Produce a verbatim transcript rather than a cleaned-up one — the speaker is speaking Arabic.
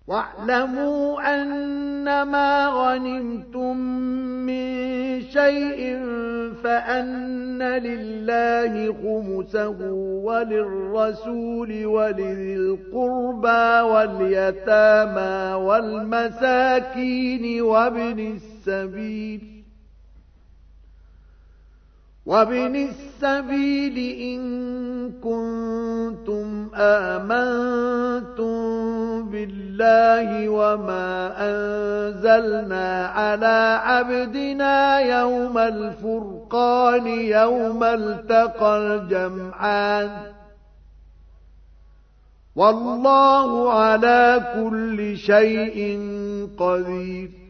واعلموا أنما غنمتم من شيء فأن لله خمسه وللرسول ولذي القربى واليتامى والمساكين وابن السبيل وابن السبيل إن كنتم آمنتم بالله وما أنزلنا على عبدنا يوم الفرقان يوم التقى الجمعان والله على كل شيء قدير